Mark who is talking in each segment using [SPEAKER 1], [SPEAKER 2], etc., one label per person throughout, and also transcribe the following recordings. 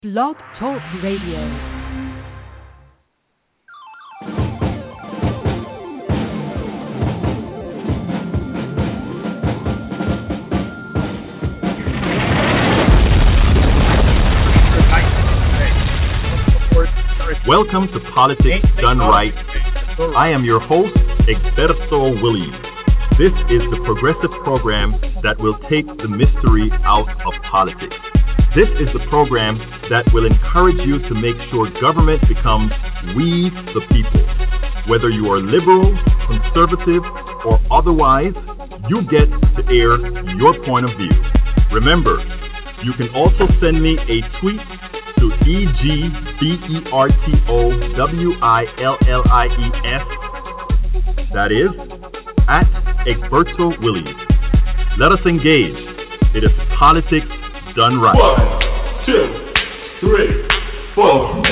[SPEAKER 1] Blog Talk Radio.
[SPEAKER 2] Welcome to Politics Done Right. I am your host, Egberto Willies. This is the progressive program that will take the mystery out of politics. This is the program that will encourage you to make sure government becomes we the people. Whether you are liberal, conservative, or otherwise, you get to air your point of view. Remember, you can also send me a tweet to EGBERTOWILLIES, that is, at Egberto Willies. Let us engage. It is politics done right.
[SPEAKER 3] 1, 2, 3, 4.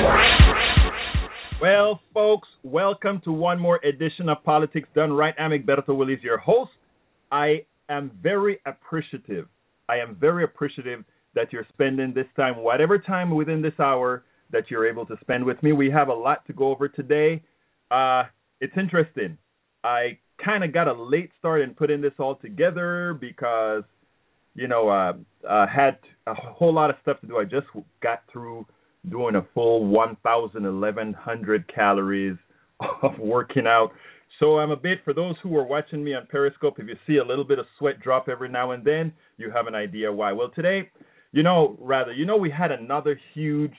[SPEAKER 2] Well, folks, welcome to one more edition of Politics Done Right. I'm Egberto Willies, your host. I am very appreciative. That you're spending this time, whatever time within this hour that you're able to spend with me. We have a lot to go over today. It's interesting. I kind of got a late start in putting this all together because, had a whole lot of stuff to do. I just got through doing a full 1,100 calories of working out. So I'm a bit, for those who are watching me on Periscope, if you see a little bit of sweat drop every now and then, you have an idea why. Well, today, we had another huge,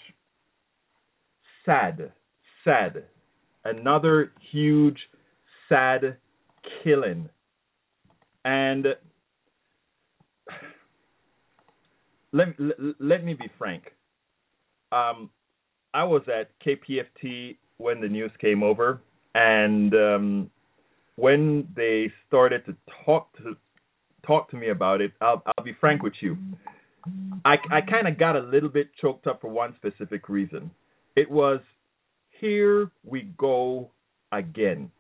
[SPEAKER 2] sad killing. And let me be frank. I was at KPFT when the news came over, and when they started to talk to me about it, I'll be frank with you. I kind of got a little bit choked up for one specific reason. It was, here we go again.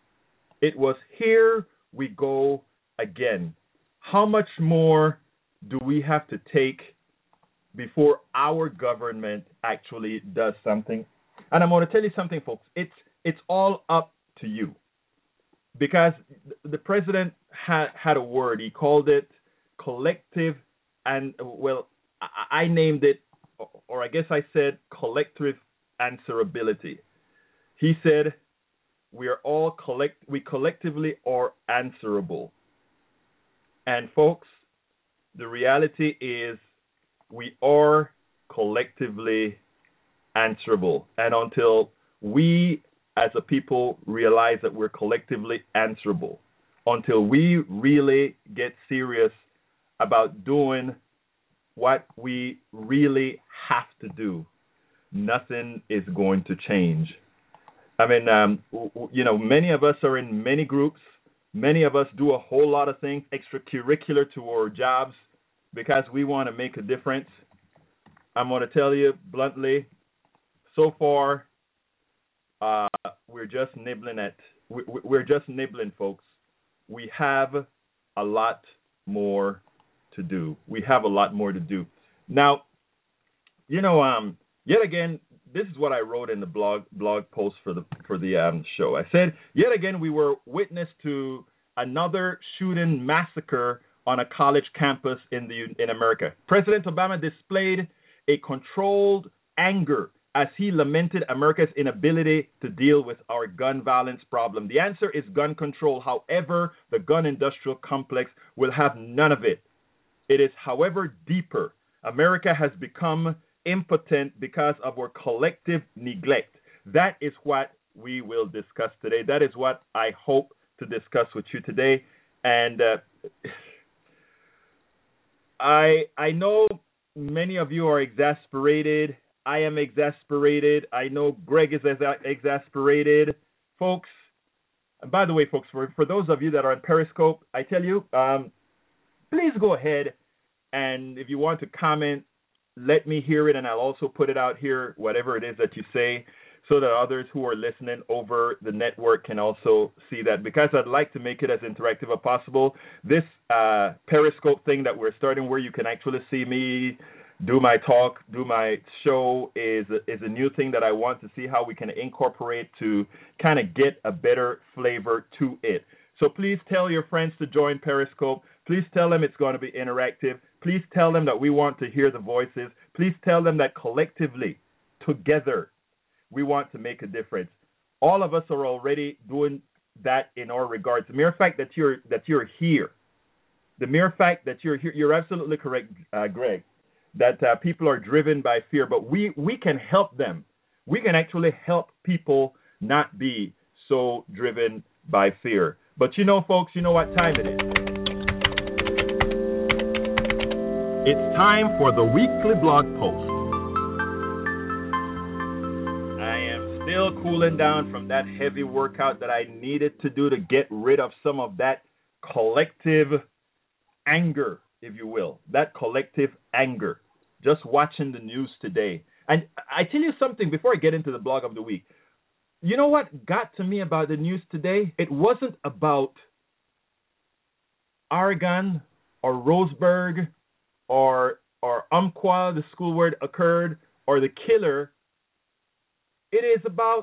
[SPEAKER 2] How much more do we have to take before our government actually does something? And I'm going to tell you something, folks. It's all up to you. Because the president had a word. He called it collective, and, well, I named it, or I guess I said collective answerability. He said we collectively are answerable. And folks, the reality is we are collectively answerable. And until we as a people realize that we're collectively answerable, until we really get serious about doing what we really have to do, nothing is going to change. I mean, many of us are in many groups. Many of us do a whole lot of things extracurricular to our jobs because we want to make a difference. I'm going to tell you bluntly, so far, we're just nibbling, folks. We have a lot more to do. Now, yet again, this is what I wrote in the blog post for the show. I said, yet again, we were witness to another shooting massacre on a college campus in America. President Obama displayed a controlled anger as he lamented America's inability to deal with our gun violence problem. The answer is gun control. However, the gun industrial complex will have none of it. It is, however, deeper. America has become impotent because of our collective neglect. That is what we will discuss today. That is what I hope to discuss with you today. And I know many of you are exasperated. I am exasperated. I know Greg is exasperated. Folks, and by the way, folks, for those of you that are on Periscope, I tell you, please go ahead, and if you want to comment, let me hear it, and I'll also put it out here, whatever it is that you say, so that others who are listening over the network can also see that, because I'd like to make it as interactive as possible. This Periscope thing that we're starting, where you can actually see me do my talk, do my show is a new thing that I want to see how we can incorporate to kind of get a better flavor to it. So please tell your friends to join Periscope. Please tell them it's going to be interactive. Please tell them that we want to hear the voices. Please tell them that collectively, together, we want to make a difference. All of us are already doing that in our regards. The mere fact that you're here, the mere fact that you're here, you're absolutely correct, Greg, that people are driven by fear, but we can help them. We can actually help people not be so driven by fear. But you know, folks, you know what time it is. It's time for the weekly blog post. I am still cooling down from that heavy workout that I needed to do to get rid of some of that collective anger, if you will, that collective anger, just watching the news today. And I tell you something before I get into the blog of the week. You know what got to me about the news today? It wasn't about Oregon or Roseburg or Umpqua, the school where it occurred, or the killer. It is about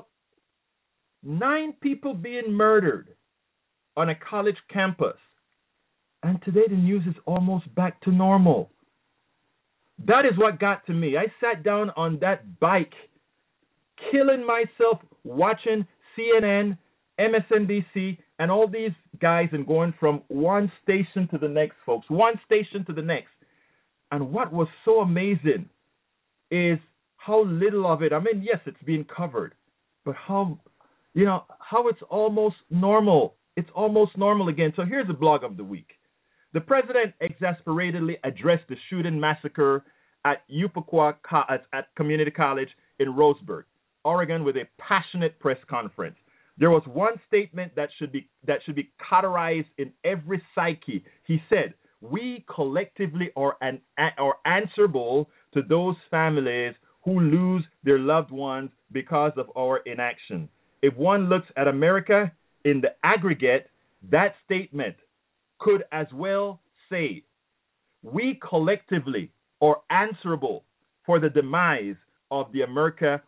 [SPEAKER 2] 9 people being murdered on a college campus. And today the news is almost back to normal. That is what got to me. I sat down on that bike, killing myself, watching CNN, MSNBC, and all these guys and going from one station to the next, folks, one station to the next. And what was so amazing is how little of it, I mean, yes, it's being covered, but how it's almost normal. It's almost normal again. So here's the blog of the week. The president exasperatedly addressed the shooting massacre at Umpqua at Community College in Roseburg, Oregon, with a passionate press conference. There was one statement that should be cauterized in every psyche. He said, "We collectively are answerable to those families who lose their loved ones because of our inaction." If one looks at America in the aggregate, that statement could as well say, we collectively are answerable for the demise of the America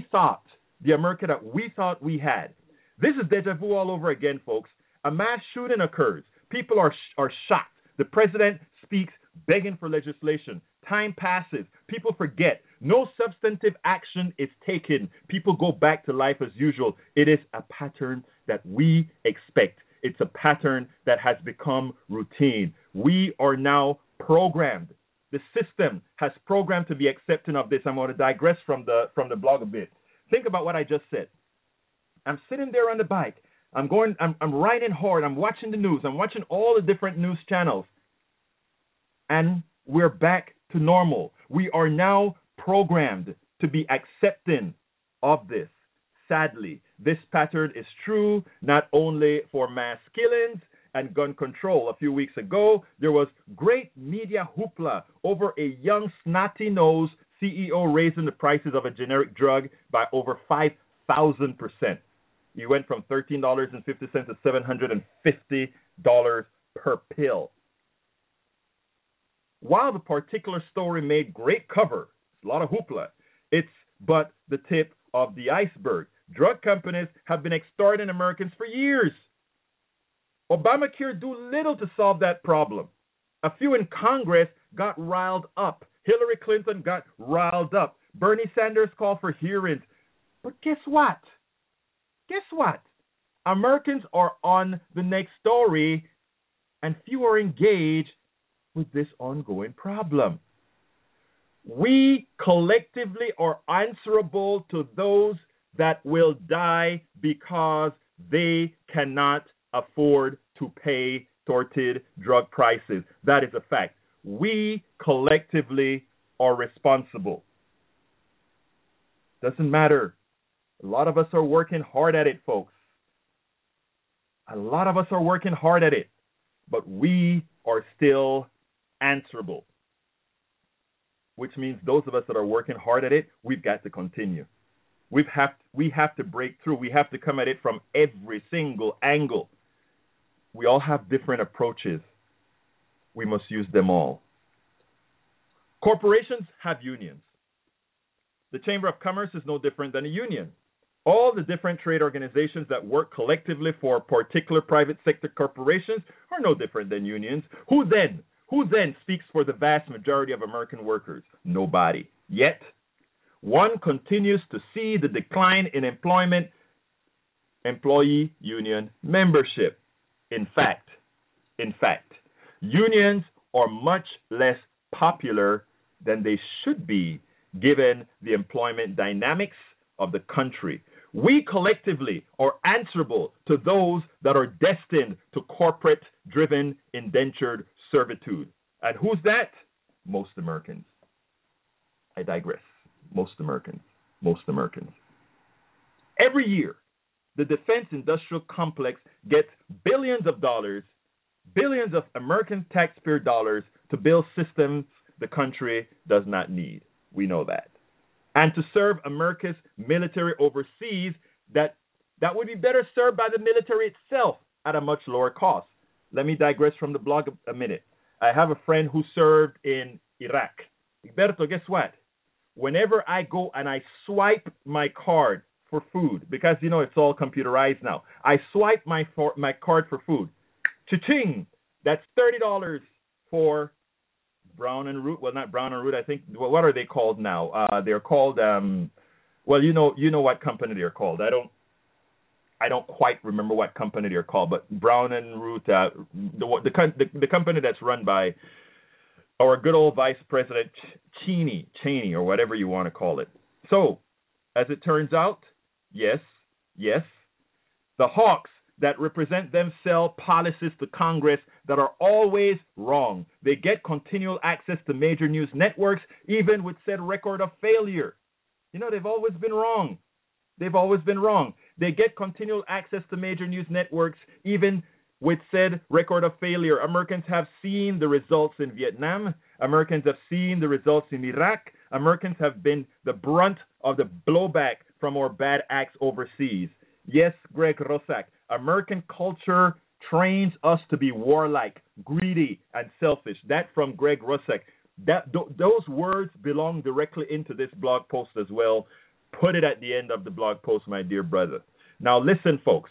[SPEAKER 2] that we thought we had. This is deja vu all over again, folks. A mass shooting occurs. People are shot. The president speaks begging for legislation. Time passes. People forget. No substantive action is taken. People go back to life as usual. It is a pattern that we expect. It's a pattern that has become routine. We are now programmed. The system has programmed to be accepting of this. I'm going to digress from the blog a bit. Think about what I just said. I'm sitting there on the bike. I'm riding hard. I'm watching the news. I'm watching all the different news channels. And we're back to normal. We are now programmed to be accepting of this. Sadly, this pattern is true not only for mass killings and gun control. A few weeks ago, there was great media hoopla over a young snotty-nosed CEO raising the prices of a generic drug by over 5,000%. He went from $13.50 to $750 per pill. While the particular story made great cover, it's a lot of hoopla, it's but the tip of the iceberg. Drug companies have been extorting Americans for years. Obamacare do little to solve that problem. A few in Congress got riled up. Hillary Clinton got riled up. Bernie Sanders called for hearings. But guess what? Americans are on the next story, and few are engaged with this ongoing problem. We collectively are answerable to those that will die because they cannot afford to pay tortured drug prices. That is a fact. We collectively are responsible. Doesn't matter. A lot of us are working hard at it, folks. A lot of us are working hard at it, but we are still answerable. Which means those of us that are working hard at it, we've got to continue. We have to break through. We have to come at it from every single angle. We all have different approaches. We must use them all. Corporations have unions. The Chamber of Commerce is no different than a union. All the different trade organizations that work collectively for particular private sector corporations are no different than unions. Who then speaks for the vast majority of American workers? Nobody. Yet, one continues to see the decline in employee union membership. In fact, unions are much less popular than they should be given the employment dynamics of the country. We collectively are answerable to those that are destined to corporate-driven indentured servitude. And who's that? Most Americans. I digress. Most Americans. Every year, the defense industrial complex gets billions of American taxpayer dollars to build systems the country does not need. We know that. And to serve America's military overseas, that would be better served by the military itself at a much lower cost. Let me digress from the blog a minute. I have a friend who served in Iraq. Egberto, guess what? Whenever I go and I swipe my card for food, because, it's all computerized now, I swipe my card for food. Cha-ching! That's $30 for Brown and Root. Well, not Brown and Root. I think. Well, what are they called now? They're called. Well, you know what company they're called. I don't quite remember what company they're called, but Brown and Root, the company that's run by our good old Vice President Cheney, or whatever you want to call it. So, as it turns out, yes, the hawks that represent them sell policies to Congress that are always wrong. They get continual access to major news networks, even with said record of failure. They've always been wrong. They get continual access to major news networks, even with said record of failure. Americans have seen the results in Vietnam. Americans have seen the results in Iraq. Americans have been the brunt of the blowback from our bad acts overseas. Yes, Greg Rossack, American culture trains us to be warlike, greedy, and selfish. That from Greg Rossack. Those words belong directly into this blog post as well. Put it at the end of the blog post, my dear brother. Now listen, folks.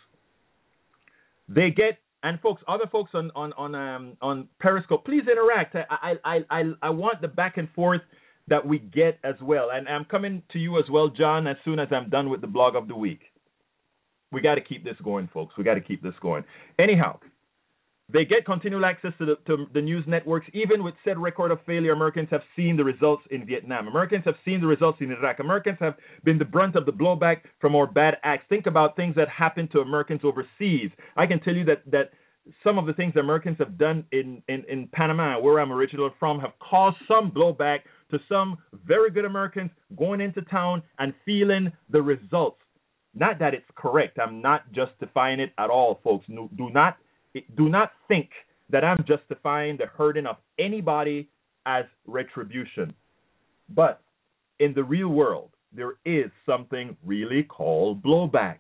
[SPEAKER 2] Other folks on Periscope, please interact. I want the back and forth that we get as well. And I'm coming to you as well, John, as soon as I'm done with the blog of the week. We got to keep this going, folks. Anyhow, they get continual access to the news networks, even with said record of failure. Americans have seen the results in Vietnam. Americans have seen the results in Iraq. Americans have been the brunt of the blowback from our bad acts. Think about things that happen to Americans overseas. I can tell you that some of the things Americans have done in Panama, where I'm originally from, have caused some blowback to some very good Americans going into town and feeling the results. Not that it's correct. I'm not justifying it at all, folks. No, do not think that I'm justifying the hurting of anybody as retribution. But in the real world, there is something really called blowback.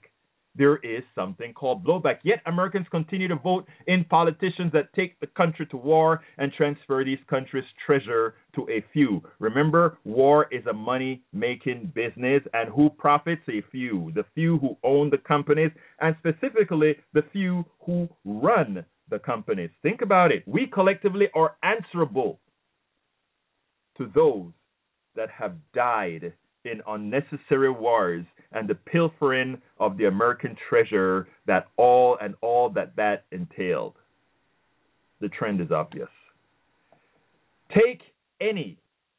[SPEAKER 2] Yet Americans continue to vote in politicians that take the country to war and transfer these countries' treasure to a few. Remember, war is a money-making business, and who profits? A few. The few who own the companies, and specifically the few who run the companies. Think about it. We collectively are answerable to those that have died in unnecessary wars and the pilfering of the American treasure that all that entailed. The trend is obvious. Take any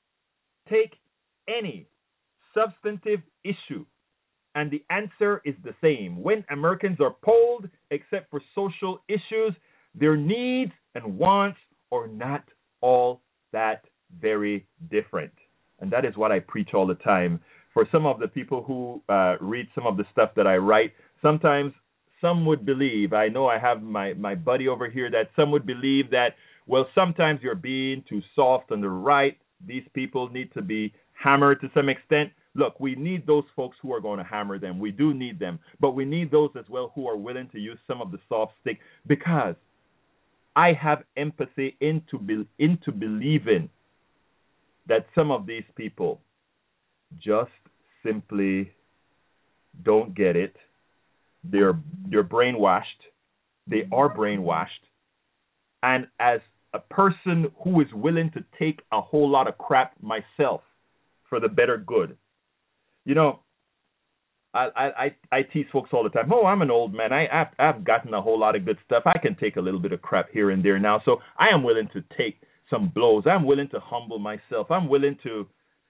[SPEAKER 2] substantive issue, and the answer is the same. When Americans are polled, except for social issues, their needs and wants are not all that very different. And that is what I preach all the time. For some of the people who read some of the stuff that I write, sometimes some would believe, I know I have my buddy over here, that some would believe that, well, sometimes you're being too soft on the right. These people need to be hammered to some extent. Look, we need those folks who are going to hammer them. We do need them. But we need those as well who are willing to use some of the soft stick, because I have empathy into believing that some of these people just simply don't get it. They're brainwashed. They are brainwashed. And as a person who is willing to take a whole lot of crap myself for the better good, you know, I tease folks all the time. Oh, I'm an old man. I've gotten a whole lot of good stuff. I can take a little bit of crap here and there now. So I am willing to take some blows. I'm willing to humble myself. I'm willing to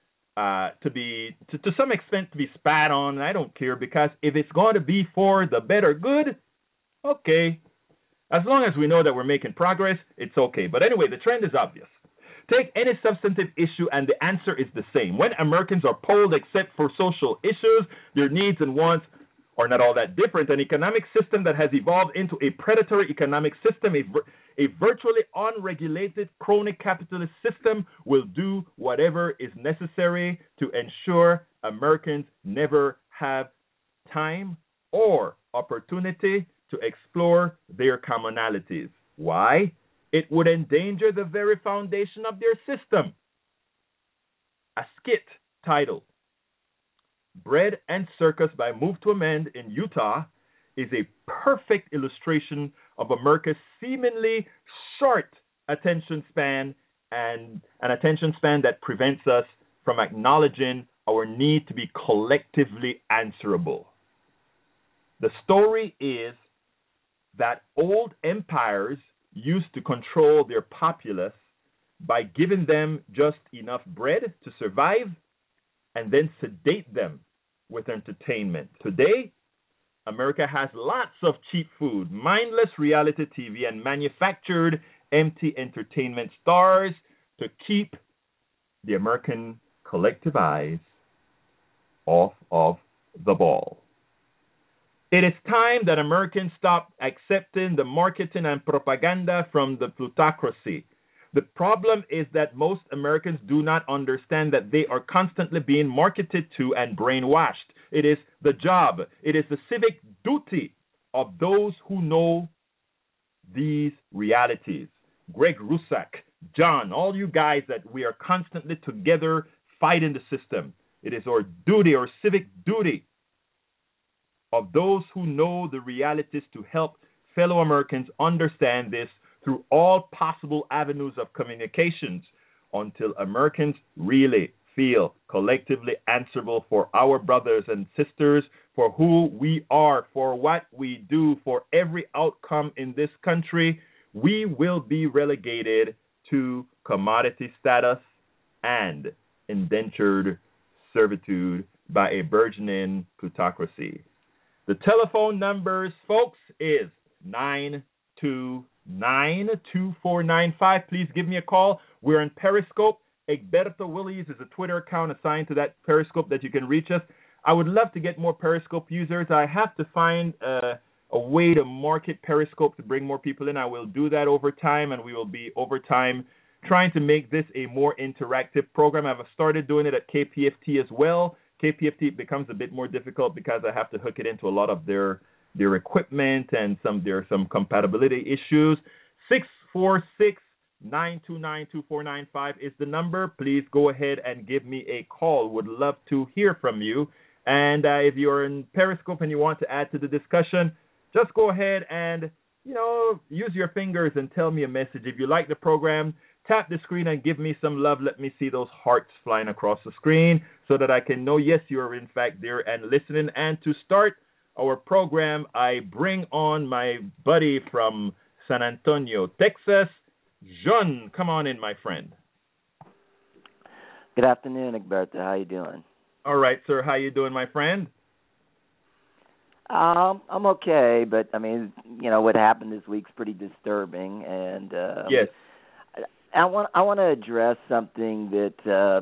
[SPEAKER 2] be to some extent to be spat on. I don't care, because if it's going to be for the better good, okay. As long as we know that we're making progress, it's okay. But anyway, the trend is obvious. Take any substantive issue and the answer is the same. When Americans are polled except for social issues, their needs and wants are not all that different. An economic system that has evolved into a predatory economic system, a virtually unregulated crony capitalist system, will do whatever is necessary to ensure Americans never have time or opportunity to explore their commonalities. Why? It would endanger the very foundation of their system. A skit titled Bread and Circus by Move to Amend in Utah is a perfect illustration of America's seemingly short attention span, and an attention span that prevents us from acknowledging our need to be collectively answerable. The story is that old empires used to control their populace by giving them just enough bread to survive and then sedate them with entertainment. Today, America has lots of cheap food, mindless reality TV, and manufactured empty entertainment stars to keep the American collective eyes off of the ball. It is time that Americans stop accepting the marketing and propaganda from the plutocracy. The problem is that most Americans do not understand that they are constantly being marketed to and brainwashed. It is the job, it is the civic duty of those who know these realities. Greg Rusak, John, all you guys that we are constantly together fighting the system. It is our duty, our civic duty of those who know the realities to help fellow Americans understand this through all possible avenues of communications until Americans really feel collectively answerable for our brothers and sisters, for who we are, for what we do, for every outcome in this country. We will be relegated to commodity status and indentured servitude by a burgeoning plutocracy. The telephone numbers, folks, is 929-2495. Please give me a call. We're on Periscope. Egberto Willies is a Twitter account assigned to that Periscope that you can reach us. I would love to get more Periscope users. I have to find a way to market Periscope to bring more people in. I will do that over time, and we will be over time trying to make this a more interactive program. I've started doing it at KPFT as well. KPFT becomes a bit more difficult because I have to hook it into a lot of their equipment, and there are some compatibility issues. 646-929-2495 is the number. Please go ahead and give me a call. Would love to hear from you. And if you're in Periscope and you want to add to the discussion, just go ahead and, use your fingers and tell me a message. If you like the program, tap the screen and give me some love. Let me see those hearts flying across the screen so that I can know, yes, you are in fact there and listening. And to start our program, I bring on my buddy from San Antonio, Texas. Jean, come on in, my friend.
[SPEAKER 4] Good afternoon, Egberto. How you doing?
[SPEAKER 2] All right, sir. How you doing, my friend?
[SPEAKER 4] I'm okay, but what happened this week's pretty disturbing, and
[SPEAKER 2] yes.
[SPEAKER 4] I want to address something that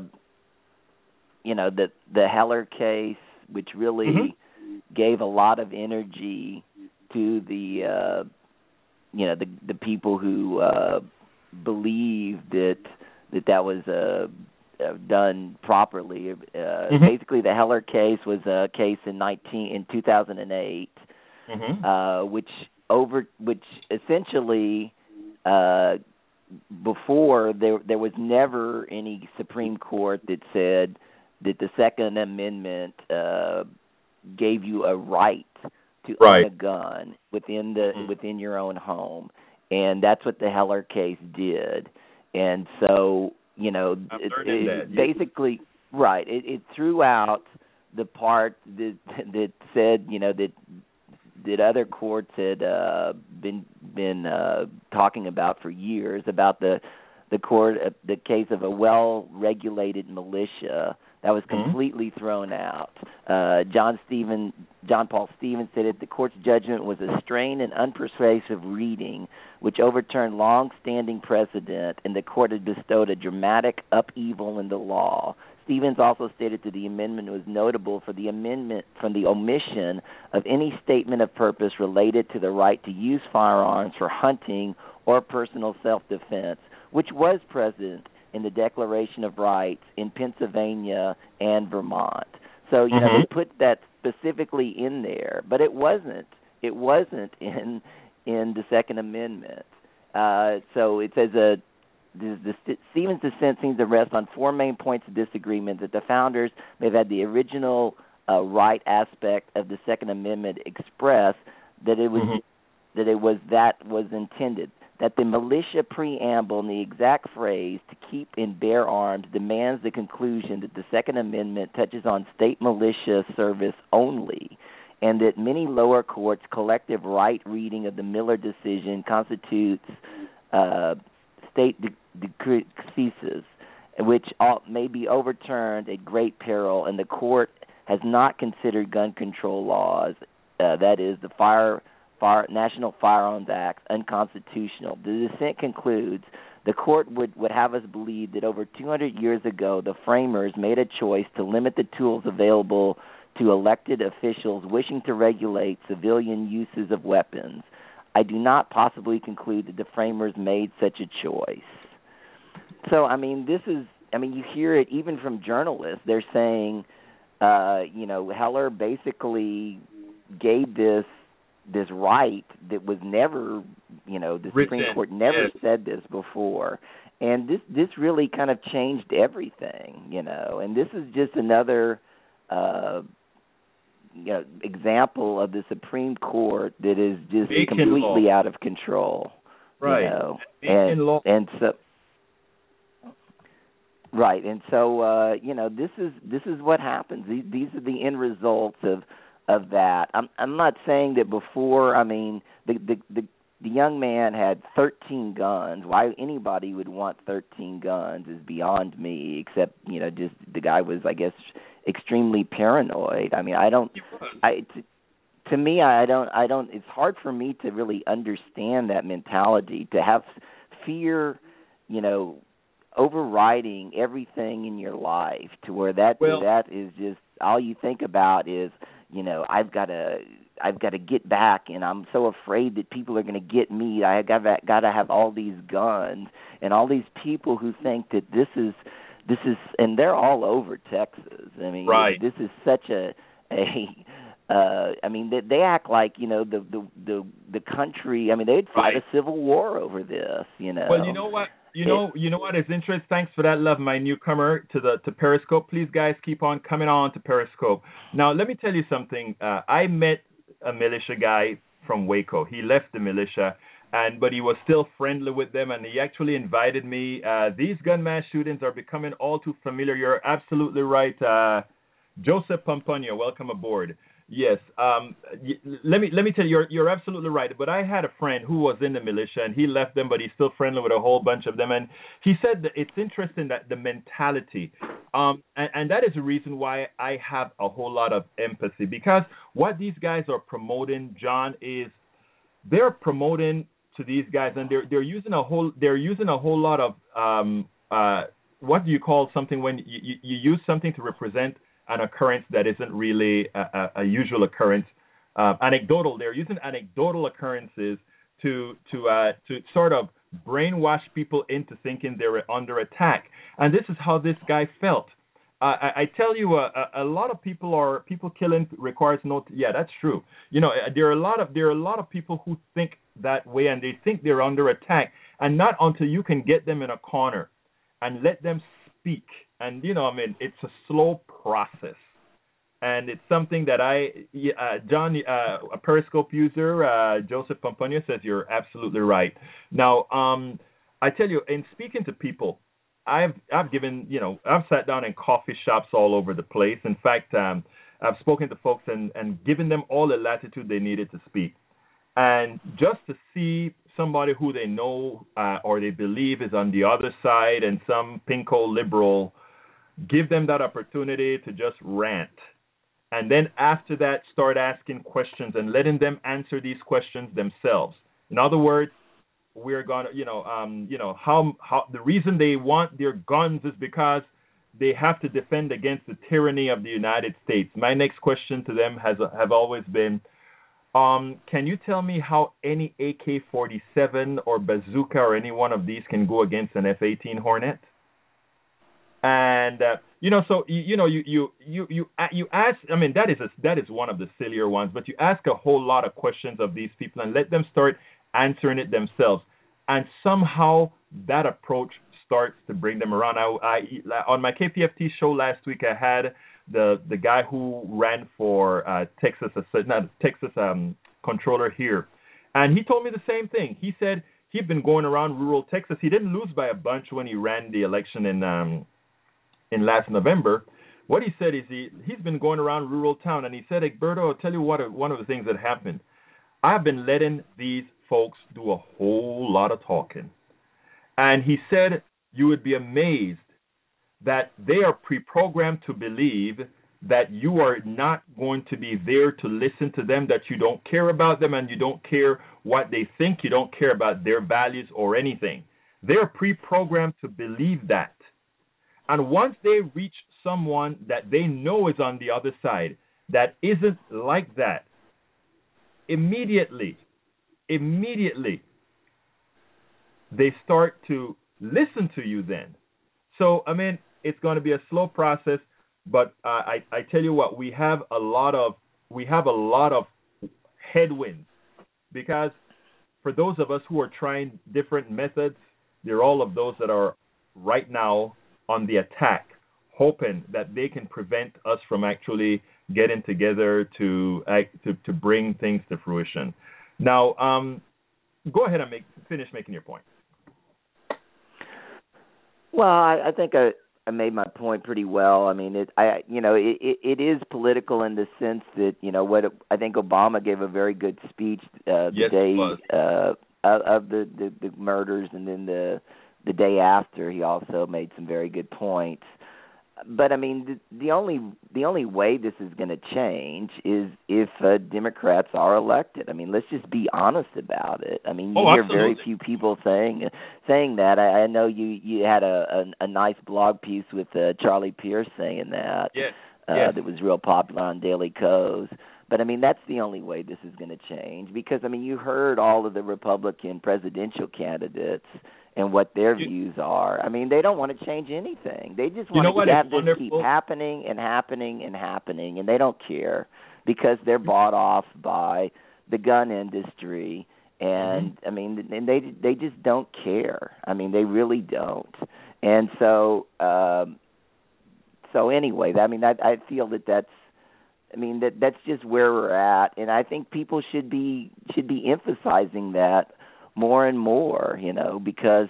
[SPEAKER 4] that the Heller case, which really gave a lot of energy to the people who believe that was done properly. Basically, the Heller case was a case in 2008, which essentially before there was never any Supreme Court that said that the Second Amendment gave you a right to own a gun within your own home, and that's what the Heller case did. And so, basically, it threw out the part that said, that other courts had been talking about for years, about the case of a well-regulated militia that was completely thrown out. John Paul Stevens said that the court's judgment was a strained and unpersuasive reading, which overturned long-standing precedent, and the court had bestowed a dramatic upheaval in the law. Stevens also stated that the amendment was notable for the omission of any statement of purpose related to the right to use firearms for hunting or personal self-defense, which was present in the Declaration of Rights in Pennsylvania and Vermont. So, they put that specifically in there, but it wasn't in the Second Amendment. So it says Stevens' dissent seems to rest on four main points of disagreement: that the founders may have had the original right aspect of the Second Amendment express, that it was intended, that the militia preamble in the exact phrase "to keep and bear arms" demands the conclusion that the Second Amendment touches on state militia service only, and that many lower courts' collective right reading of the Miller decision constitutes state decreases, which may be overturned at great peril, and the court has not considered gun control laws, that is, the National Firearms Act, unconstitutional. The dissent concludes the court would have us believe that over 200 years ago, the framers made a choice to limit the tools available to elected officials wishing to regulate civilian uses of weapons. I do not possibly conclude that the framers made such a choice. So, you hear it even from journalists. They're saying, Heller basically gave this right that was never, the Supreme Court never said this before. And this really kind of changed everything, and this is just another example of the Supreme Court that is just completely out of control.
[SPEAKER 2] Right.
[SPEAKER 4] This is what happens. These are the end results of that. I'm not saying that before. The young man had 13 guns. Why anybody would want 13 guns is beyond me. Except just the guy was, I guess, extremely paranoid. To me, I don't. It's hard for me to really understand that mentality, to have fear, overriding everything in your life, to where that is just all you think about is, I've got to get back, and I'm so afraid that people are going to get me. I got to have all these guns, and all these people who think that this is, and they're all over Texas. This is such they act like the country. They'd fight a civil war over this.
[SPEAKER 2] Well, you know what? You know what is interesting? Thanks for that, love, my newcomer to Periscope. Please, guys, keep on coming on to Periscope. Now, let me tell you something. I met a militia guy from Waco. He left the militia, but he was still friendly with them, and he actually invited me. These gun mass shootings are becoming all too familiar. You're absolutely right. Joseph Pomponio, welcome aboard. Yes. Let me tell you, you're absolutely right. But I had a friend who was in the militia, and he left them, but he's still friendly with a whole bunch of them. And he said that it's interesting that the mentality, and that is the reason why I have a whole lot of empathy, because what these guys are promoting, John, is they're promoting to these guys, and they're using a whole lot of what do you call something when you use something to represent an occurrence that isn't really a usual occurrence, anecdotal. They're using anecdotal occurrences to sort of brainwash people into thinking they're under attack. And this is how this guy felt. I tell you, a lot of people killing requires no. Yeah, that's true. There are a lot of people who think that way, and they think they're under attack. And not until you can get them in a corner and let them speak. And, it's a slow process. And it's something that John, a Periscope user, Joseph Pomponio says you're absolutely right. Now, I tell you, in speaking to people, I've sat down in coffee shops all over the place. In fact, I've spoken to folks and given them all the latitude they needed to speak. And just to see somebody who they know or they believe is on the other side and some pinko liberal, give them that opportunity to just rant. And then after that, start asking questions and letting them answer these questions themselves. In other words, we're going to, how the reason they want their guns is because they have to defend against the tyranny of the United States. My next question to them have always been, can you tell me how any AK-47 or bazooka or any one of these can go against an F-18 Hornet? And you ask. I mean, that is one of the sillier ones. But you ask a whole lot of questions of these people and let them start answering it themselves. And somehow that approach starts to bring them around. I on my KPFT show last week, I had the guy who ran for Texas controller here, and he told me the same thing. He said he'd been going around rural Texas. He didn't lose by a bunch when he ran the election in last November. What he said is he's been going around rural town, and he said, Egberto, I'll tell you one of the things that happened. I've been letting these folks do a whole lot of talking. And he said you would be amazed that they are pre-programmed to believe that you are not going to be there to listen to them, that you don't care about them and you don't care what they think, you don't care about their values or anything. They're pre-programmed to believe that. And once they reach someone that they know is on the other side that isn't like that, immediately, they start to listen to you then. So, I mean, it's going to be a slow process, but I tell you what, we have a lot of headwinds, because for those of us who are trying different methods, there are all of those that are right now on the attack, hoping that they can prevent us from actually getting together to bring things to fruition. Now, go ahead and finish making your point.
[SPEAKER 4] Well, I think I made my point pretty well. I mean, it is political in the sense that, what I think Obama gave a very good speech the day of the murders, and then the day after he also made some very good points. But I mean, the only way this is going to change is if Democrats are elected. I mean, let's just be honest about it. I mean, you hear very few people saying that. I know you had a nice blog piece with Charlie Pierce saying that.
[SPEAKER 2] Yes.
[SPEAKER 4] That was real popular on Daily Kos. But I mean, that's the only way this is going to change, because I mean, you heard all of the Republican presidential candidates and what their views are. I mean, they don't want to change anything. They just want to have this keep happening and happening and happening, and they don't care because they're bought off by the gun industry. And I mean, and they just don't care. I mean, they really don't. And so anyway, I mean, I feel that's just where we're at, and I think people should be emphasizing that more and more, because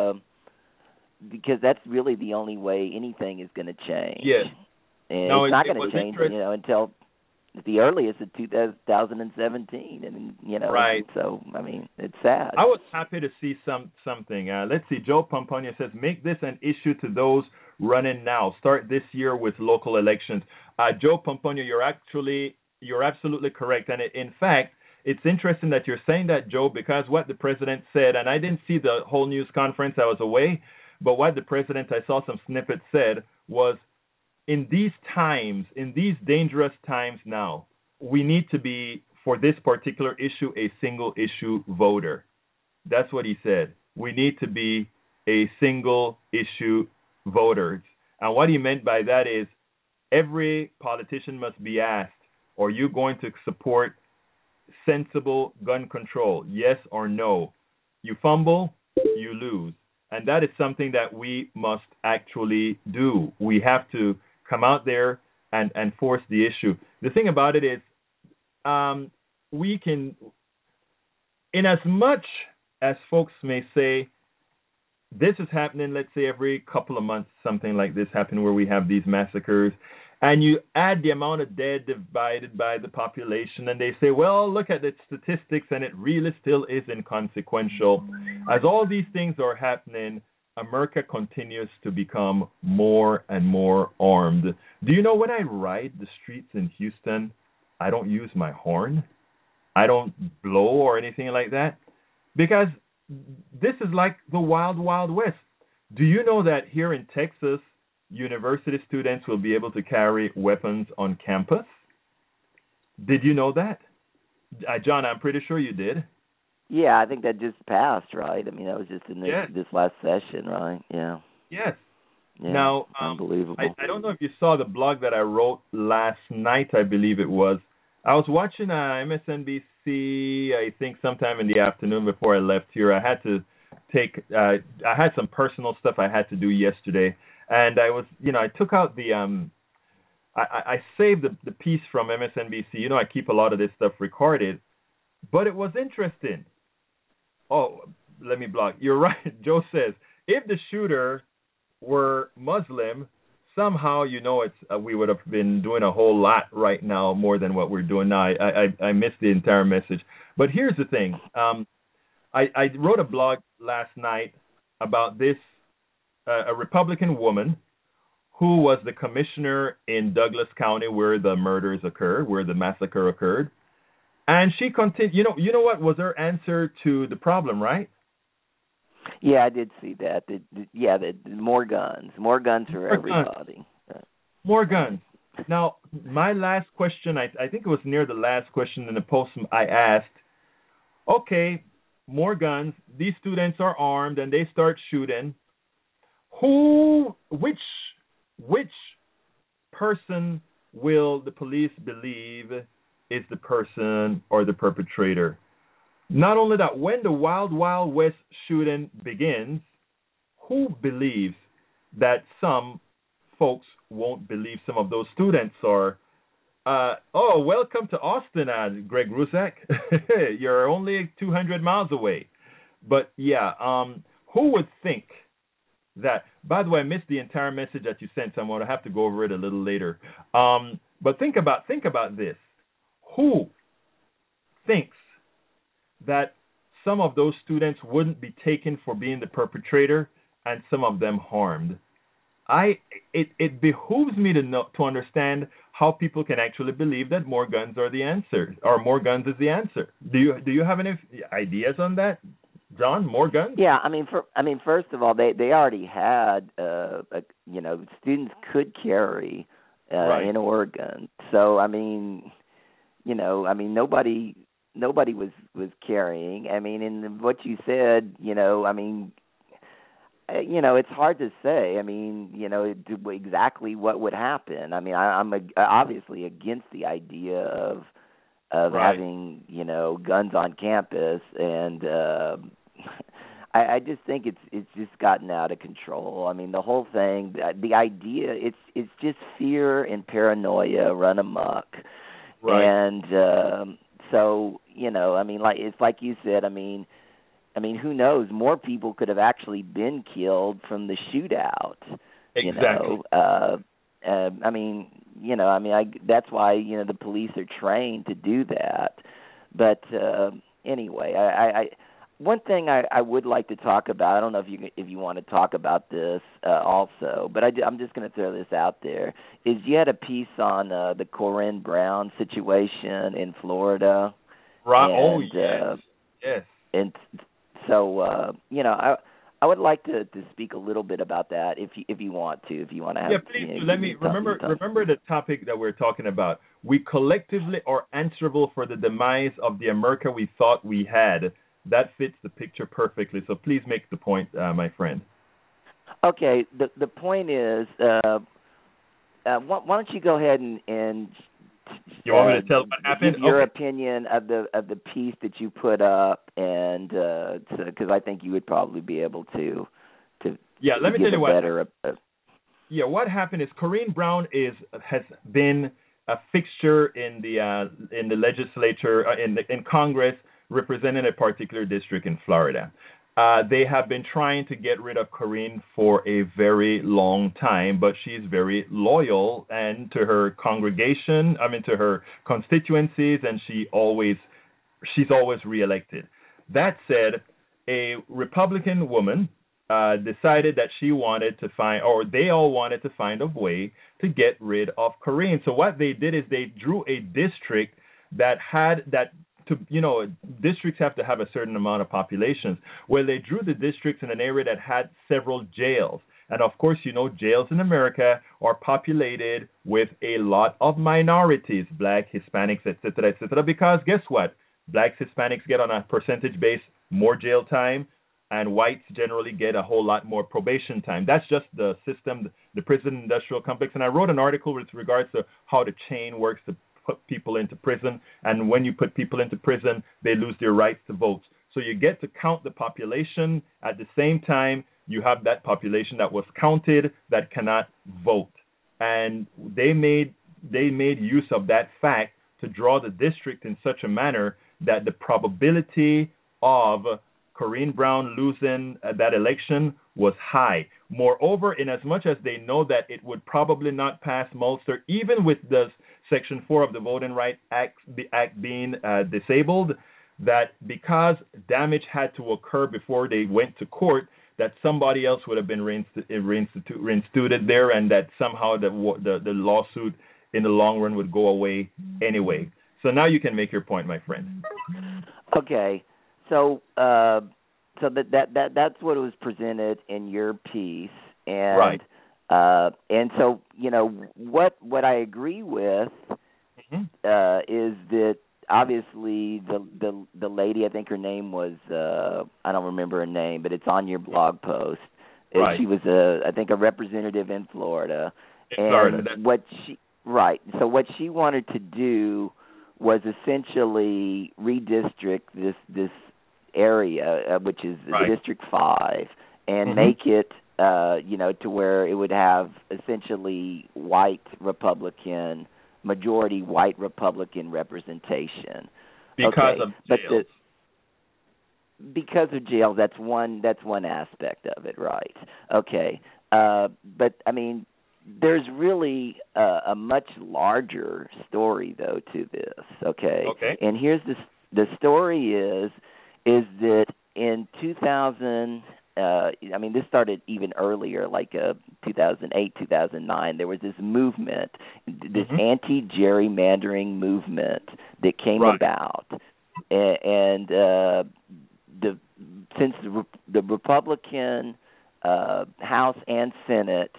[SPEAKER 4] that's really the only way anything is going to change.
[SPEAKER 2] Yes.
[SPEAKER 4] And it's not going to change, until the earliest of 2017, and
[SPEAKER 2] right.
[SPEAKER 4] So I mean, it's sad.
[SPEAKER 2] I was happy to see something. Let's see. Joe Pomponio says, make this an issue to those running now. Start this year with local elections. Joe Pomponio, you're absolutely correct, and in fact, it's interesting that you're saying that, Joe, because what the president said, and I didn't see the whole news conference, I was away, but what the president, I saw some snippets, said was, in these times, in these dangerous times now, we need to be, for this particular issue, a single issue voter. That's what he said. We need to be a single issue voter. And what he meant by that is every politician must be asked, are you going to support sensible gun control, yes or no? You fumble, you lose. And that is something that we must actually do. We have to come out there and force the issue. The thing about it is, we can, in as much as folks may say, this is happening, let's say every couple of months, something like this happening where we have these massacres, and you add the amount of dead divided by the population, and they say, well, look at the statistics, and it really still is inconsequential. As all these things are happening, America continues to become more and more armed. Do you know when I ride the streets in Houston, I don't use my horn? I don't blow or anything like that? Because this is like the wild, wild west. Do you know that here in Texas, university students will be able to carry weapons on campus? Did you know that? John, I'm pretty sure you did.
[SPEAKER 4] Yeah, I think that just passed, right? I mean, that was just in this last session, right? Yeah.
[SPEAKER 2] Yes.
[SPEAKER 4] Yeah,
[SPEAKER 2] now,
[SPEAKER 4] unbelievable.
[SPEAKER 2] I don't know if you saw the blog that I wrote last night, I believe it was. I was watching MSNBC, I think sometime in the afternoon before I left here. I had to I had some personal stuff I had to do yesterday. And I was, I took out the, I saved the piece from MSNBC. I keep a lot of this stuff recorded. But it was interesting. Oh, let me block. You're right. Joe says, if the shooter were Muslim, somehow, it's we would have been doing a whole lot right now, more than what we're doing now. I missed the entire message. But here's the thing. I wrote a blog last night about this, a Republican woman who was the commissioner in Douglas County where the murders occurred, where the massacre occurred. And she continued, you know what was her answer to the problem, right?
[SPEAKER 4] Yeah, I did see that. More guns for everybody.
[SPEAKER 2] More guns. Now, my last question, I think it was near the last question in the post I asked, okay, more guns, these students are armed and they start shooting. Which person will the police believe is the person or the perpetrator? Not only that, when the Wild Wild West shooting begins, who believes that some folks won't believe some of those students are, welcome to Austin, Greg Rusak. You're only 200 miles away. But yeah, who would think that? By the way, I missed the entire message that you sent, so I'm going to have to go over it a little later. But think about this. Who thinks that some of those students wouldn't be taken for being the perpetrator and some of them harmed? It behooves me to understand how people can actually believe that more guns are the answer, or more guns is the answer. Do you have any ideas on that, John? More guns?
[SPEAKER 4] Yeah, first of all, they already had students could carry
[SPEAKER 2] right.
[SPEAKER 4] in Oregon. So nobody was carrying. In what you said, it's hard to say. Exactly what would happen. I'm obviously against the idea of
[SPEAKER 2] right.
[SPEAKER 4] having, guns on campus, and I just think it's just gotten out of control. The whole thing, the idea, it's just fear and paranoia run amok.
[SPEAKER 2] Right.
[SPEAKER 4] And so, it's like you said, who knows? More people could have actually been killed from the shootout.
[SPEAKER 2] Exactly.
[SPEAKER 4] That's why, the police are trained to do that. But anyway, I one thing I would like to talk about, I don't know if you want to talk about this also, but I'm just going to throw this out there, is you had a piece on the Corinne Brown situation in Florida.
[SPEAKER 2] Right.
[SPEAKER 4] And,
[SPEAKER 2] yes.
[SPEAKER 4] And so, I would like to speak a little bit about that if you want to have.
[SPEAKER 2] Yeah, please do. Let me remember the topic that we're talking about. We collectively are answerable for the demise of the America we thought we had. That fits the picture perfectly. So please make the point, my friend.
[SPEAKER 4] Okay. The point is, why don't you go ahead and
[SPEAKER 2] You want me to tell what happened?
[SPEAKER 4] Give your opinion of the piece that you put up, and because I think you would probably be able to
[SPEAKER 2] let me tell you what.
[SPEAKER 4] Better,
[SPEAKER 2] what happened is Corrine Brown has been a fixture in the legislature in Congress, representing a particular district in Florida. They have been trying to get rid of Corrine for a very long time, but she's very loyal and to her congregation, to her constituencies, and she's always reelected. That said, a Republican woman decided that she wanted to they all wanted to find a way to get rid of Corrine. So what they did is they drew a district that had that. Districts have to have a certain amount of populations. Well, they drew the districts in an area that had several jails. And of course, jails in America are populated with a lot of minorities, Black, Hispanics, etc., because guess what? Blacks, Hispanics get on a percentage base more jail time, and whites generally get a whole lot more probation time. That's just the system, the prison industrial complex. And I wrote an article with regards to how the chain works to put people into prison, and when you put people into prison, they lose their rights to vote. So you get to count the population. At the same time, you have that population that was counted that cannot vote, and they made use of that fact to draw the district in such a manner that the probability of Corrine Brown losing that election was high. Moreover, in as much as they know that it would probably not pass muster, even with the Section 4 of the Voting Rights Act, the act being disabled, that because damage had to occur before they went to court, that somebody else would have been reinstituted there, and that somehow the lawsuit in the long run would go away anyway. So now you can make your point, my friend. Okay.
[SPEAKER 4] So that's what was presented in your piece, and
[SPEAKER 2] right.
[SPEAKER 4] And so what I agree with is that obviously the lady, I think her name was I don't remember her name, but it's on your blog post.
[SPEAKER 2] Right.
[SPEAKER 4] She was I think a representative in Florida.
[SPEAKER 2] Florida.
[SPEAKER 4] So what she wanted to do was essentially redistrict this area, which is District 5, and make it, to where it would have essentially majority white Republican representation.
[SPEAKER 2] Because of jails.
[SPEAKER 4] Because of jails, that's one aspect of it, right? Okay, but I mean, there's really a much larger story though to this. Okay. And here's the story is that in 2000. This started even earlier, like 2008, 2009. There was this movement, this anti-gerrymandering movement that came about, and since the Republican House and Senate,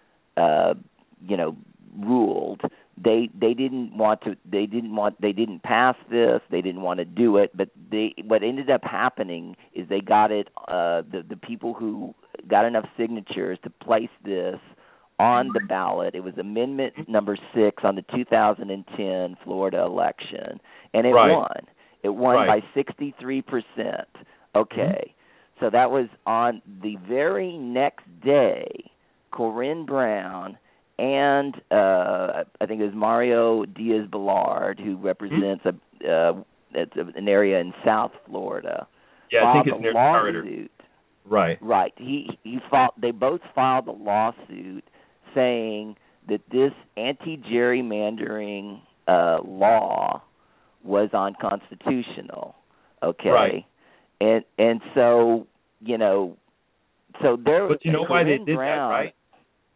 [SPEAKER 4] ruled, they didn't pass this. They didn't want to do it. But what ended up happening is they got it. The people who got enough signatures to place this on the ballot. It was Amendment number 6 on the 2010 Florida election, and it won. It won by 63%. Okay, so that was on the very next day. Corrine Brown and I think it was Mario Diaz-Balart, who represents an area in South Florida.
[SPEAKER 2] Yeah, I think it's near Florida. Right.
[SPEAKER 4] They both filed a lawsuit saying that this anti-gerrymandering law was unconstitutional. Okay.
[SPEAKER 2] Right.
[SPEAKER 4] And so so there.
[SPEAKER 2] But you know why they did
[SPEAKER 4] Brown,
[SPEAKER 2] that, right?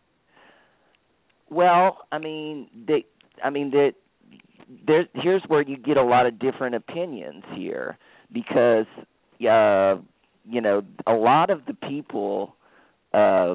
[SPEAKER 4] Well, here's where you get a lot of different opinions here, because a lot of the people, a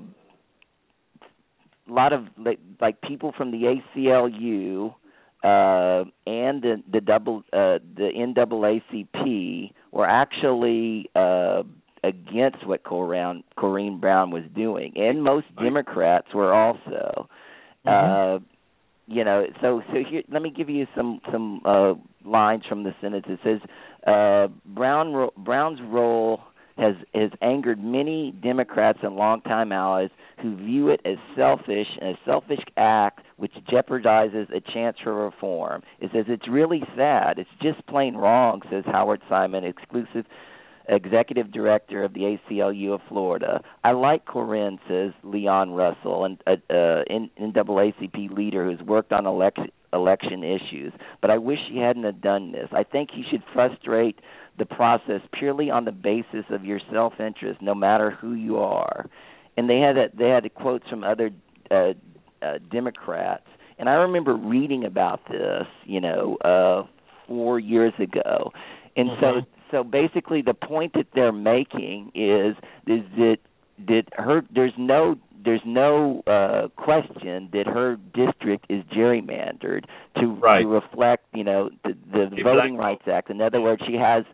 [SPEAKER 4] lot of like people from the ACLU and the NAACP were actually against what Corrine Brown was doing, and most Democrats were also. So here, let me give you some lines from the sentence. It says, Brown's role has angered many Democrats and longtime allies who view it as selfish and a selfish act which jeopardizes a chance for reform. It says it's really sad. It's just plain wrong, says Howard Simon, exclusive executive director of the ACLU of Florida. I like Corinne, says Leon Russell, an NAACP leader who's worked on election issues, but I wish he hadn't have done this. I think he should frustrate the process purely on the basis of your self-interest, no matter who you are. And they had quotes from other Democrats, and I remember reading about this, 4 years ago, and so basically the point that they're making is that there's no question that her district is gerrymandered to reflect, the Voting Rights Act. In other words, she has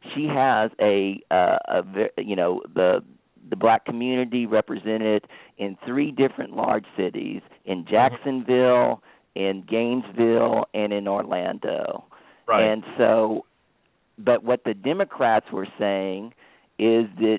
[SPEAKER 4] the black community represented in 3 different large cities, in Jacksonville, in Gainesville, and in Orlando. Right. And so, but what the Democrats were saying is that,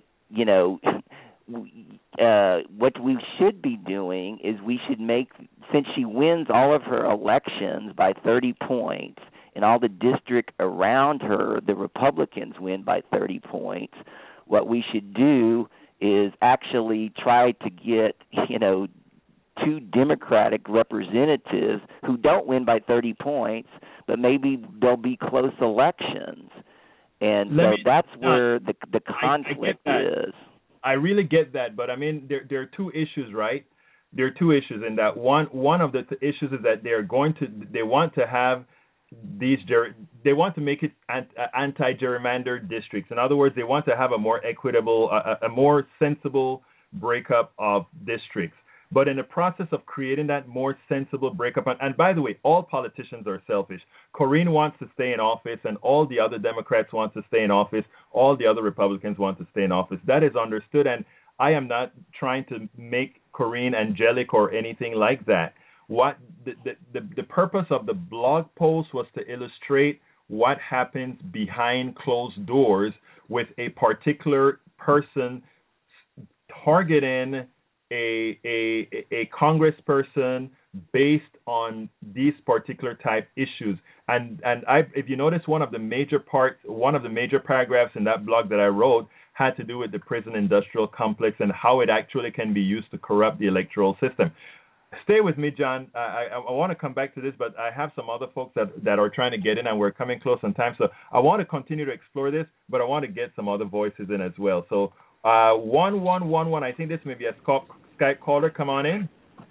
[SPEAKER 4] what we should be doing is we should since she wins all of her elections by 30 points and all the district around her, the Republicans win by 30 points, what we should do is actually try to get, 2 Democratic representatives who don't win by 30 points, but maybe they'll be close elections. And that's where the conflict is.
[SPEAKER 2] I really get that, but I mean, there are 2 issues, right? There are 2 issues in that. One of the issues is that they want to have they want to make it anti-gerrymandered districts. In other words, they want to have a more equitable, a more sensible breakup of districts. But in the process of creating that more sensible breakup, and by the way, all politicians are selfish. Corinne wants to stay in office, and all the other Democrats want to stay in office. All the other Republicans want to stay in office. That is understood, and I am not trying to make Corinne angelic or anything like that. What the purpose of the blog post was to illustrate what happens behind closed doors with a particular person targeting a congressperson based on these particular type issues. And if you notice, one of the major paragraphs in that blog that I wrote had to do with the prison industrial complex and how it actually can be used to corrupt the electoral system. Stay with me, John. I want to come back to this, but I have some other folks that are trying to get in, and we're coming close on time. So I want to continue to explore this, but I want to get some other voices in as well. So 1111, I think this may be a Skype caller. Come on in.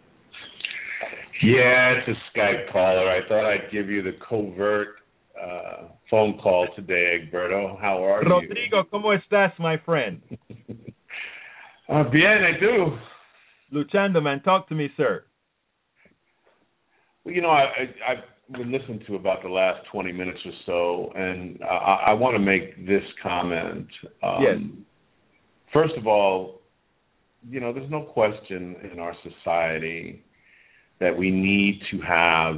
[SPEAKER 5] Yeah, it's a Skype caller. I thought I'd give you the covert phone call today, Egberto. How are you?
[SPEAKER 2] Rodrigo, ¿cómo estás, my friend?
[SPEAKER 5] Bien, I do.
[SPEAKER 2] Luchando, man, talk to me, sir.
[SPEAKER 5] Well, I've been listening to about the last 20 minutes or so, and I want to make this comment.
[SPEAKER 2] Yes.
[SPEAKER 5] First of all, there's no question in our society that we need to have,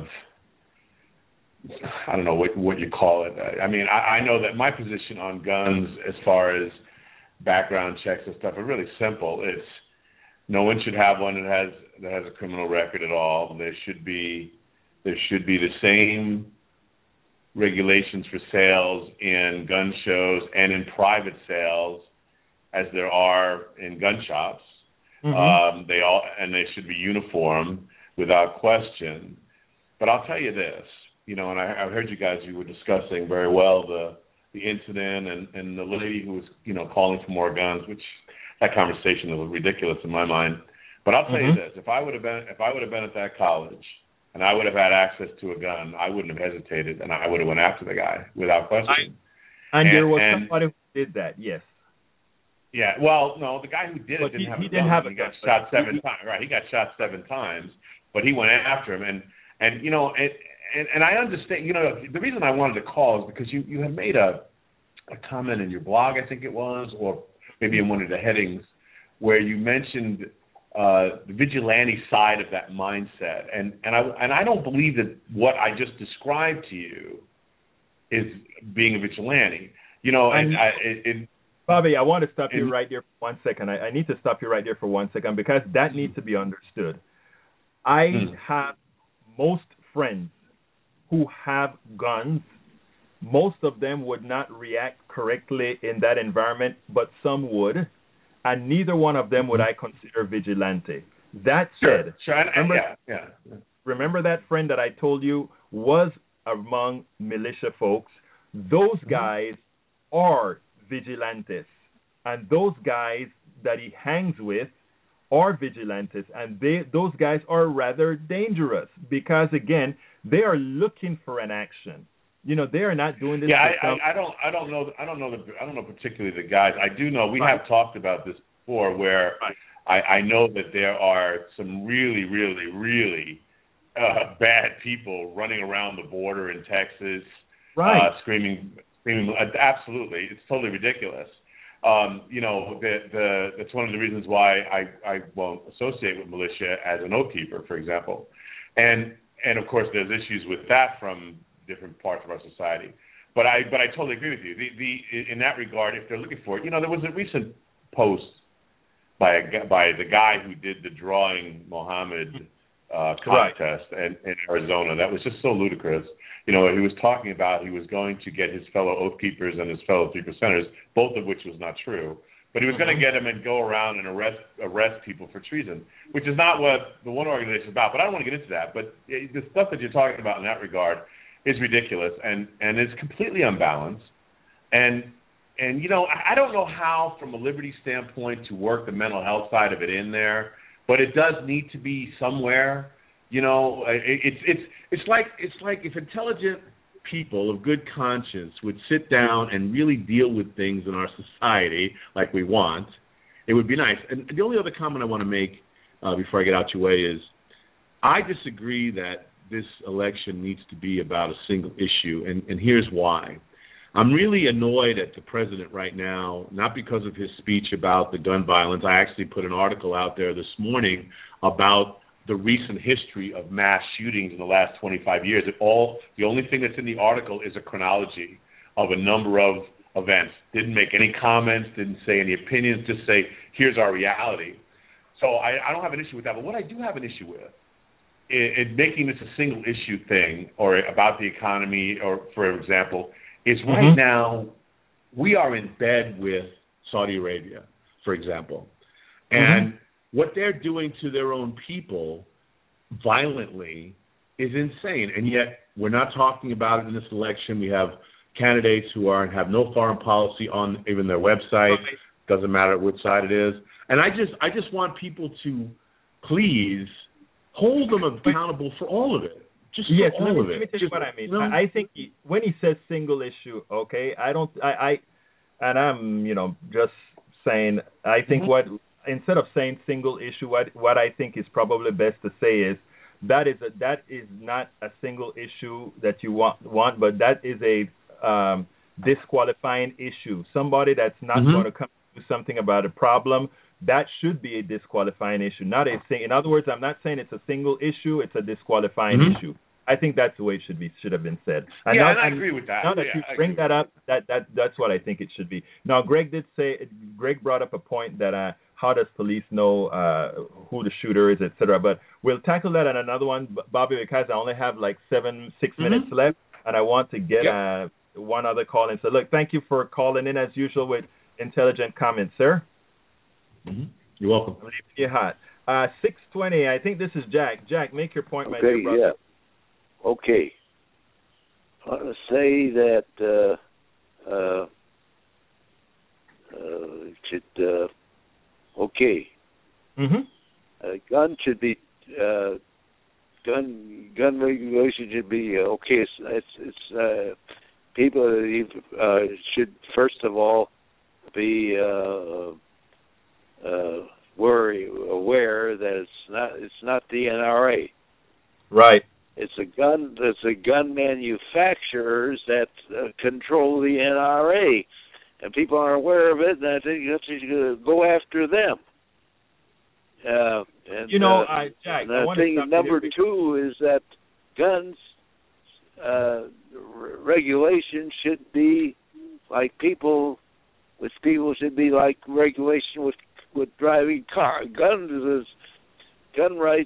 [SPEAKER 5] I don't know what you call it. I mean, I know that my position on guns as far as background checks and stuff are really simple. It's no one should have one that has a criminal record at all. There should be the same regulations for sales in gun shows and in private sales as there are in gun shops. Mm-hmm. They should be uniform without question. But I'll tell you this, and I heard you were discussing very well the incident and the lady who was calling for more guns, which that conversation was ridiculous in my mind. But I'll tell you this: if I would have been at that college and I would have had access to a gun, I wouldn't have hesitated, and I would have went after the guy without question.
[SPEAKER 2] And there was somebody who did that, yes.
[SPEAKER 5] Yeah, well, no, the guy who did it didn't have a gun. He got shot 7 times. Right, he got shot 7 times, but he went after him, and I understand. The reason I wanted to call is because you had made a comment in your blog, I think it was, or maybe in one of the headings, where you mentioned the vigilante side of that mindset, and I don't believe that what I just described to you is being a vigilante. You know,
[SPEAKER 2] Bobby, I want to stop you right there for 1 second. I need to stop you right there for 1 second because that needs to be understood. I have most friends who have guns. Most of them would not react correctly in that environment, but some would, and neither one of them would I consider vigilante. That said, remember that friend that I told you was among militia folks? Those guys are vigilantes, and those guys that he hangs with are vigilantes, and those guys are rather dangerous because, again, they are looking for an action. You know, they are not doing this.
[SPEAKER 5] Yeah, I don't know particularly the guys. I do know we have talked about this before, where I know that there are some really, really, really bad people running around the border in Texas, screaming. Absolutely, it's totally ridiculous. You know, that's one of the reasons why I won't associate with militia as an oath keeper, for example, and of course there's issues with that from different parts of our society. But I totally agree with you. In that regard, if they're looking for it, you know, there was a recent post by the guy who did the Drawing Muhammad contest in Arizona. That was just so ludicrous. You know, he was talking about he was going to get his fellow oath keepers and his fellow 3%ers, both of which was not true. But he was going to get them and go around and arrest people for treason, which is not what the One Organization is about. But I don't want to get into that. But the stuff that you're talking about in that regard is ridiculous and is completely unbalanced. And you know, I don't know how, from a liberty standpoint, to work the mental health side of it in there, but it does need to be somewhere. You know, it's like if intelligent people of good conscience would sit down and really deal with things in our society like we want, it would be nice. And the only other comment I want to make before I get out your way is I disagree that this election needs to be about a single issue, and here's why. I'm really annoyed at the president right now, not because of his speech about the gun violence. I actually put an article out there this morning about the recent history of mass shootings in the last 25 years. The only thing that's in the article is a chronology of a number of events. Didn't make any comments, didn't say any opinions, just say, here's our reality. So I don't have an issue with that. But what I do have an issue with in making this a single issue thing, or about the economy, or for example, is right now we are in bed with Saudi Arabia, for example. And what they're doing to their own people violently is insane. And yet we're not talking about it in this election. We have candidates who have no foreign policy on even their website. Doesn't matter which side it is. And I just want people to please hold them accountable for all of it. Just for all of it. Let me tell you what I mean. You know?
[SPEAKER 2] I think when he says single issue, okay, and I'm, you know, just saying, I think instead of saying single issue, what I think is probably best to say is that is not a single issue that you want, but that is a disqualifying issue. Somebody that's not going to come do something about a problem, that should be a disqualifying issue, not a thing. In other words, I'm not saying it's a single issue; it's a disqualifying issue. I think that's the way it should have been said. And
[SPEAKER 5] I agree with that.
[SPEAKER 2] Now that you bring that up, that's what I think it should be. Now, Greg brought up a point that how does police know who the shooter is, etc. But we'll tackle that in another one, Bobby, because I only have like 6 minutes left, and I want to get one other call in. So, look, thank you for calling in as usual with intelligent comments, sir.
[SPEAKER 5] You're welcome.
[SPEAKER 2] I'm leaving you hot. 620. I think this is Jack. Jack, make your point, my dear brother.
[SPEAKER 6] Yeah. Okay. I want to say that gun should be gun regulation should be okay. It's people should first of all be aware that it's not the NRA.
[SPEAKER 2] Right.
[SPEAKER 6] It's a gun manufacturers that control the NRA, and people aren't aware of it. And I think you have to go after them. And,
[SPEAKER 2] Jack,
[SPEAKER 6] the thing number two is that guns regulation should be like people should be like regulation with driving car. Gun rights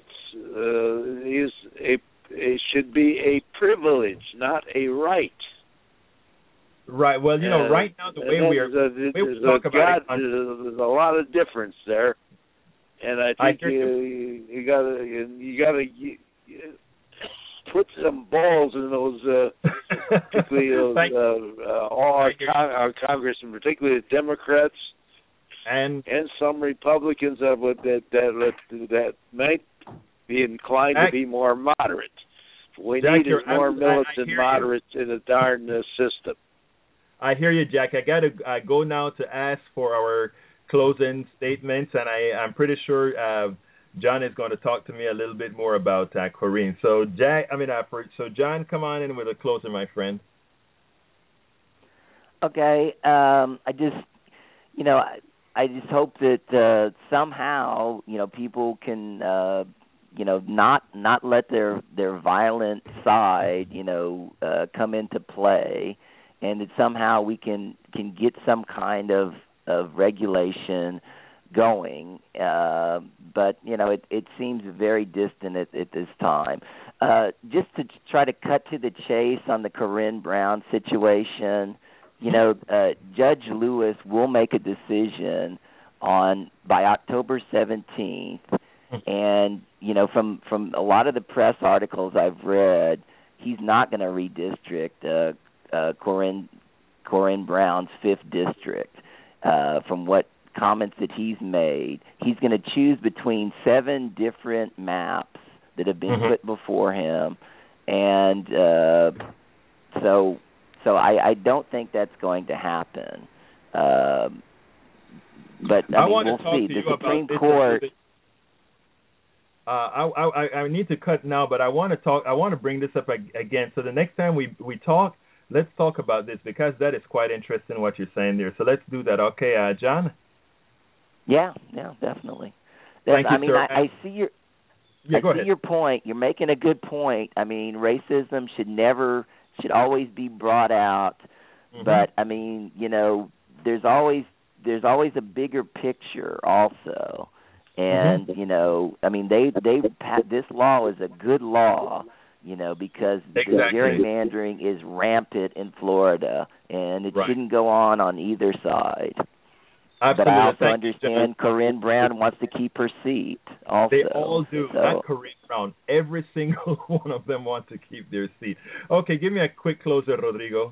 [SPEAKER 6] should be a privilege, not a right.
[SPEAKER 2] Right. Well, right now the way we talk about it,
[SPEAKER 6] there's a lot of difference there, and I think you gotta put some balls in those, particularly all our congressmen, particularly the Democrats and some Republicans that might be inclined to be more moderate. We need more militant moderates in the darn system.
[SPEAKER 2] I hear you, Jack. I got to go now to ask for our closing statements, and I'm pretty sure John is going to talk to me a little bit more about Corrine. So, John, come on in with a closer, my friend.
[SPEAKER 4] Okay. I just hope that somehow, people can, not let their violent side, come into play, and that somehow we can get some kind of regulation going. But, it seems very distant at this time. Just to try to cut to the chase on the Corrine Brown situation, Judge Lewis will make a decision by October 17th. And, from a lot of the press articles I've read, he's not going to redistrict Corrine Brown's 5th district. From what comments that he's made, he's going to choose between 7 different maps that have been put before him, and so I don't think that's going to happen. But we'll see. The Supreme Court.
[SPEAKER 2] I need to cut now, but I want to bring this up again. So the next time we talk, let's talk about this, because that is quite interesting what you're saying there. So let's do that. Okay, John?
[SPEAKER 4] Yeah, definitely.
[SPEAKER 2] Thank you, sir.
[SPEAKER 4] I see your your point. You're making a good point. I mean, racism should always be brought out, but there's always a bigger picture also. And this law is a good law, because the gerrymandering is rampant in Florida, and it shouldn't go on either side.
[SPEAKER 2] Absolutely.
[SPEAKER 4] But I also understand Corrine Brown wants to keep her seat also.
[SPEAKER 2] They all do. So. Not Corrine Brown. Every single one of them wants to keep their seat. Okay, give me a quick closer, Rodrigo.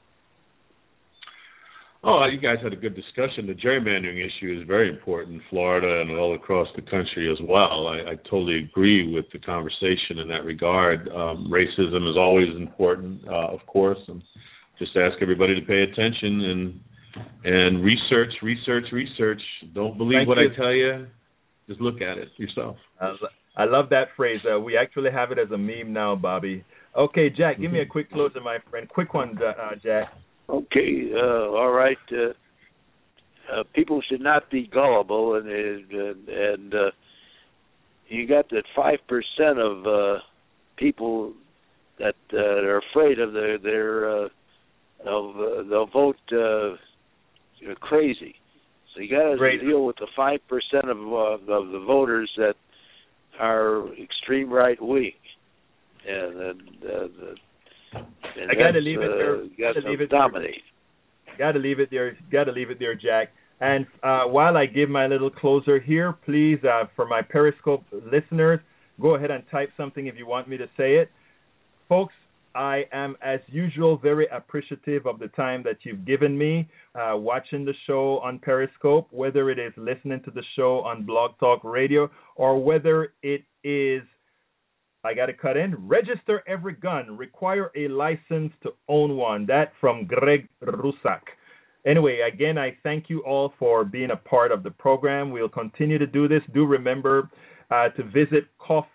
[SPEAKER 5] Oh, you guys had a good discussion. The gerrymandering issue is very important in Florida and all across the country as well. I totally agree with the conversation in that regard. Racism is always important, of course, and just ask everybody to pay attention and research. Don't believe what I tell you. Just look at it yourself.
[SPEAKER 2] I love that phrase. We actually have it as a meme now, Bobby. Okay, Jack, give me a quick closer, my friend. Quick one, Jack.
[SPEAKER 6] Okay, all right. People should not be gullible, and you got that 5% of people that are afraid of they'll vote crazy. So you got to deal with the 5% of the voters that are extreme right wing, and
[SPEAKER 2] I gotta leave it there.
[SPEAKER 6] Dominate.
[SPEAKER 2] Gotta leave it there, Jack. And while I give my little closer here, please, for my Periscope listeners, go ahead and type something if you want me to say it. Folks, I am, as usual, very appreciative of the time that you've given me watching the show on Periscope, whether it is listening to the show on Blog Talk Radio, or whether it is, I got to cut in, register every gun, require a license to own one. That from Greg Rusak. Anyway, again, I thank you all for being a part of the program. We'll continue to do this. Do remember to visit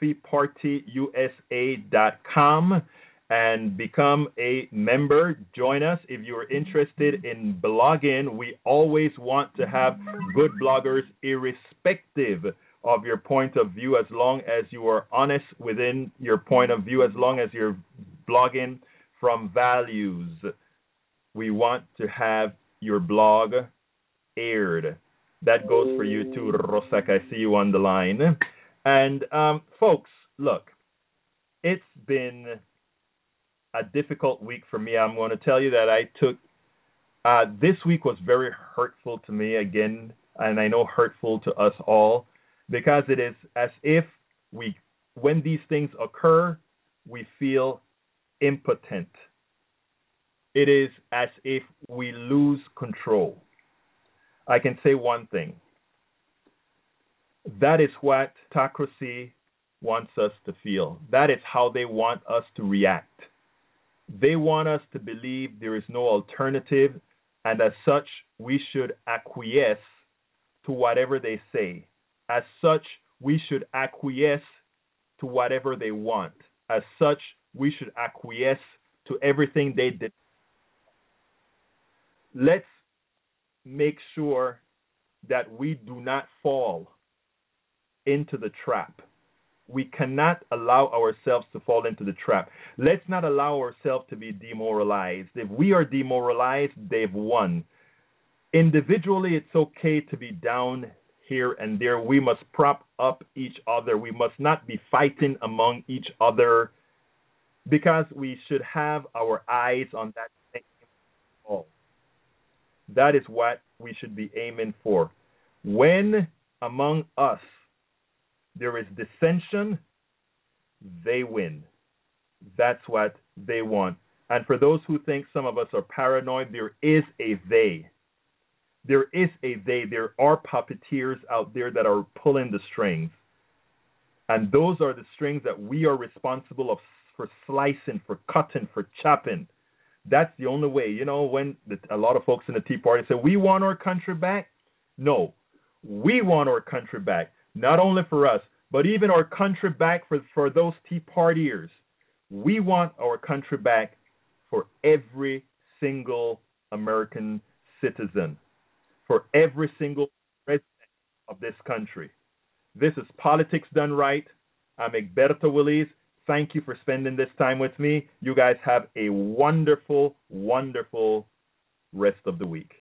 [SPEAKER 2] coffeepartyusa.com and become a member. Join us if you are interested in blogging. We always want to have good bloggers irrespective of your point of view, as long as you are honest within your point of view, as long as you're blogging from values. We want to have your blog aired. That goes for you too, Rosek. I see you on the line. And folks, look, it's been a difficult week for me. I'm going to tell you that I took this week was very hurtful to me again, and I know hurtful to us all, because it is as if when these things occur, we feel impotent. It is as if we lose control. I can say one thing. That is what autocracy wants us to feel. That is how they want us to react. They want us to believe there is no alternative, and as such, we should acquiesce to whatever they say. As such, we should acquiesce to whatever they want. As such, we should acquiesce to everything they did. Let's make sure that we do not fall into the trap. We cannot allow ourselves to fall into the trap. Let's not allow ourselves to be demoralized. If we are demoralized, they've won. Individually, it's okay to be down here and there. We must prop up each other. We must not be fighting among each other, because we should have our eyes on that same goal. That is what we should be aiming for. When among us there is dissension, they win. That's what they want. And for those who think some of us are paranoid, there is a they. There is a they. There are puppeteers out there that are pulling the strings. And those are the strings that we are responsible for slicing, for cutting, for chopping. That's the only way. You know, when a lot of folks in the Tea Party say, we want our country back. No, we want our country back. Not only for us, but even our country back for those Tea Partiers. We want our country back for every single American citizen, for every single resident of this country. This is Politics Done Right. I'm Egberto Willies. Thank you for spending this time with me. You guys have a wonderful, wonderful rest of the week.